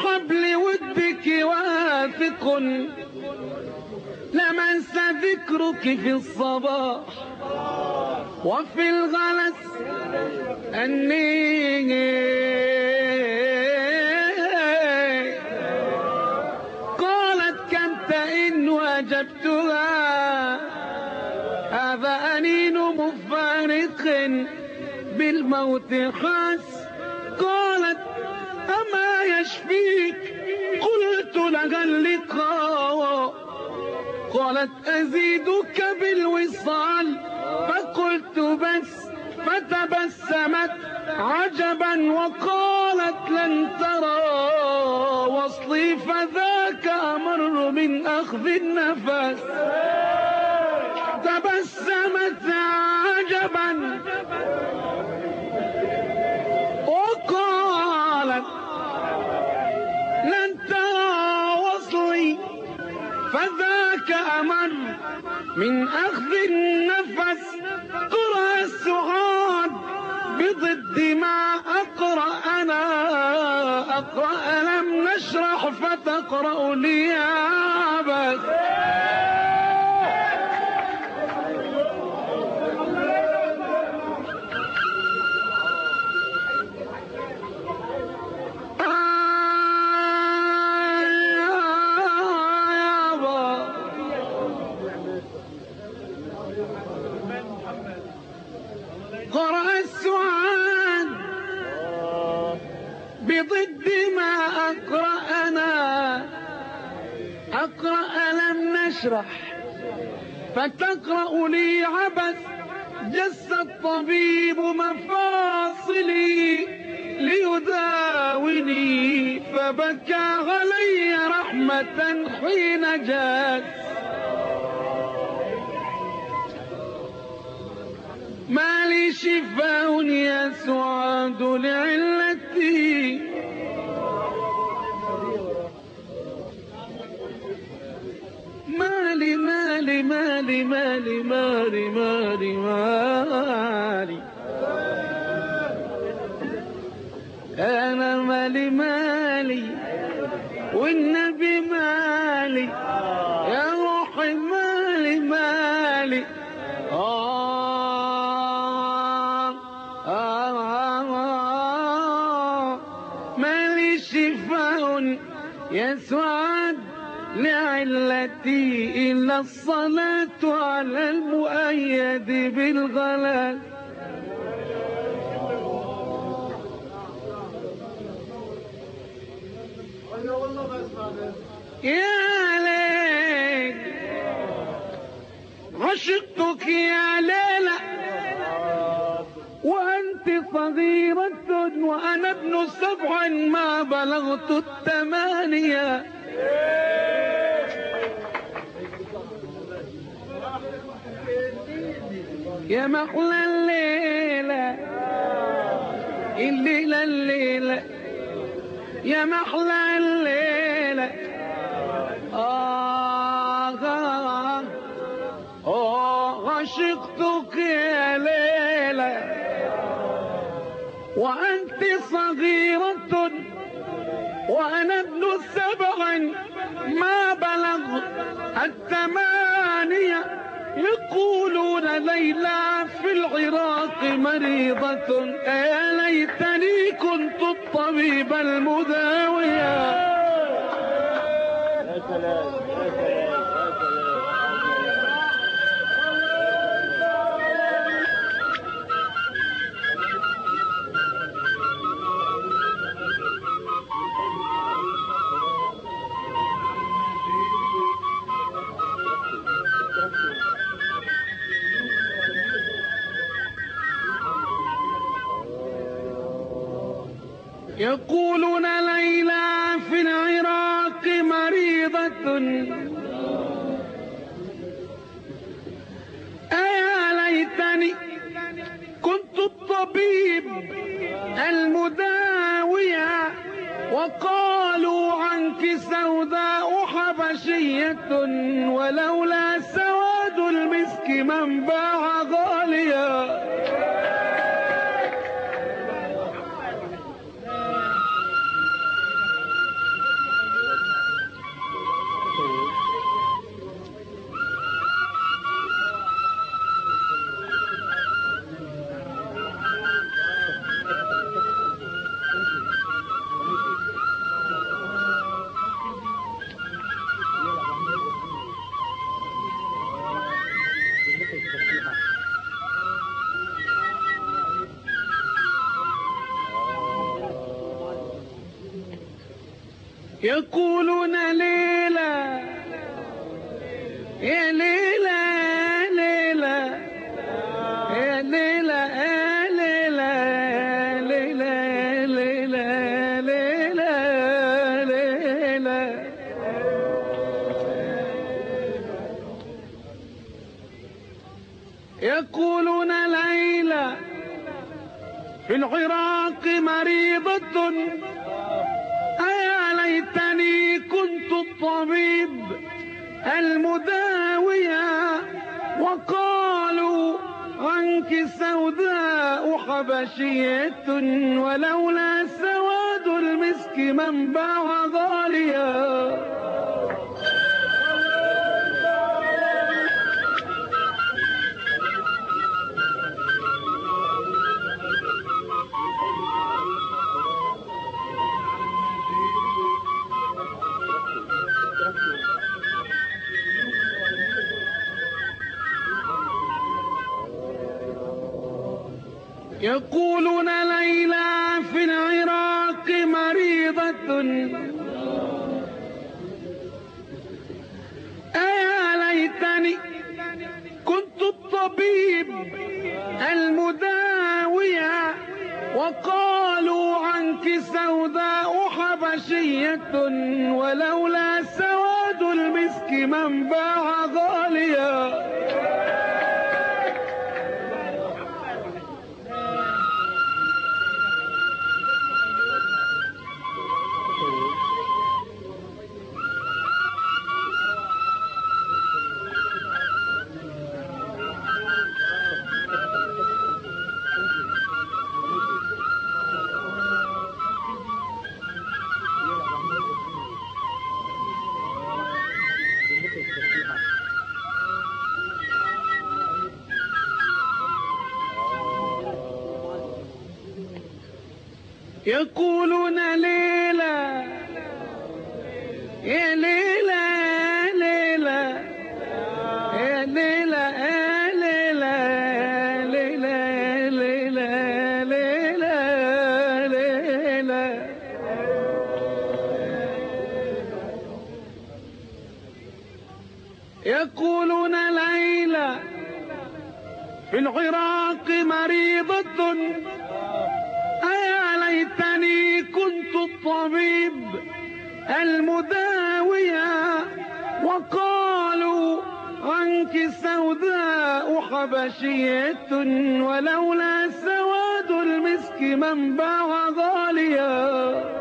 حبل ودك واثق لمس ذكرك في الصباح وفي الغلس أني قالت كنت إن وجبتها هذا أنين مفارق بالموت خاس. قالت أما يشفيك؟ قلت لها اللقاء. قالت أزيدك بالوصال. فقلت بس. فتبسمت عجبا وقالت لن ترى وصلي فذاك أمر من أخذ النفس. تبسمت عجبا وقالت لن ترى وصلي فذاك أمر من أخذ النفس. قرأ السعاد بضد ما أقرأ أنا. أقرأ لم نشرح فتقرأ لي عبث. قرأ السعاد بضد ما أقرأنا. أقرأ لم نشرح فتقرأ لي عبث. جس الطبيب مفاصلي ليداوني فبكى علي رحمة حين جاء. ما لي شفاء يا سعاد لعلتي مالي مالي مالي مالي مالي مالي مالي أنا مالي مالي والنبي مالي يا روحي مالي مالي مالي شفاء يا سعاد لعلتي إلا الصلاة على المؤيد بالغلال. يا ليل عشقتك يا ليلى وأنت صغيرة وأنا ابن 7 ما بلغت 8. يا محلى الليلة الليلة الليلة يا محلى الليلة عشقتك يا ليلة وأنت صغيرة وأنا ابن 7 ما بلغ 8. يقولون ليلى في العراق مريضة يا ليتني كنت الطبيب المداويا. يا سلام يا سلام. يقولون ليلى في العراق مريضة أيا ليتني كنت الطبيب المداوية. وقالوا عنك سوداء حبشية ولولا سواد المسك من باع غاليا. يقولون ليلى يا ليلى ليلى يا ليلى يا ليلى ليلى ليلى ليلى ليلى. يقولون ليلى في العراق مريضة أيا ليتني كنت الطبيب المداوية، وقالوا عنك سوداء حبشية ولولا سواد المسك من باع غاليا. يقولون ليلى في العراق مريضة أيا ليتني كنت الطبيب المداوية، وقالوا عنك سوداء حبشية ولولا سواد المسك من باع غاليا. يقولون ليلى يا ليلى ليلى يا ليلى يا ليلى ليلى ليلى ليلى ليلى. يقولون ليلى في العراق مريضة أيا ليتني كنت الطبيب المداوية، وقالوا عنك سوداء حبشية ولولا سواد المسك من باع غاليا.